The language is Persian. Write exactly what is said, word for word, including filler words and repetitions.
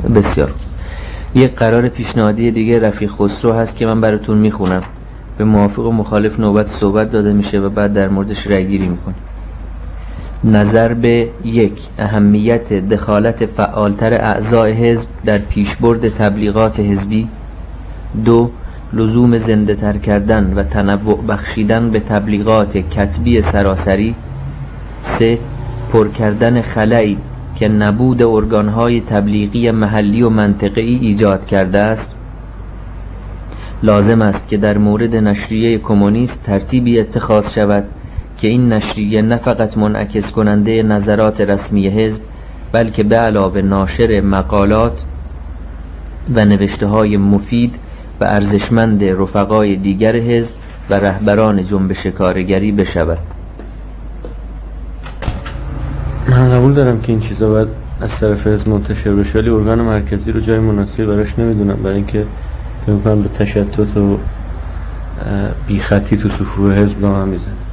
بسیار. یک قرار پیشنهادی دیگه رفیق خسرو هست که من براتون میخونم. به موافق و مخالف نوبت صحبت داده میشه و بعد در موردش رأی گیری میکنه. نظر به یک، اهمیت دخالت فعالتر اعضای حزب در پیشبرد تبلیغات حزبی. دو، لزوم زنده تر کردن و تنوع بخشیدن به تبلیغات کتبی سراسری. سه، پر کردن خلایی که نبود ارگانهای تبلیغی محلی و منطقه‌ای ایجاد کرده است. لازم است که در مورد نشریه کمونیست ترتیبی اتخاذ شود که این نشریه نه فقط منعکس کننده نظرات رسمی حزب، بلکه به علاوه ناشر مقالات و نوشته‌های مفید و ارزشمند رفقای دیگر حزب و رهبران جنبش کارگری بشود. من قبول دارم که این چیزا باید از طرف حزب منتشر بشه، ولی ارگان مرکزی رو جای مناسبی براش نمیدونم، برای اینکه فکر می‌کنم به تشتت و بیخطی تو صفوف حزب نام میزنه.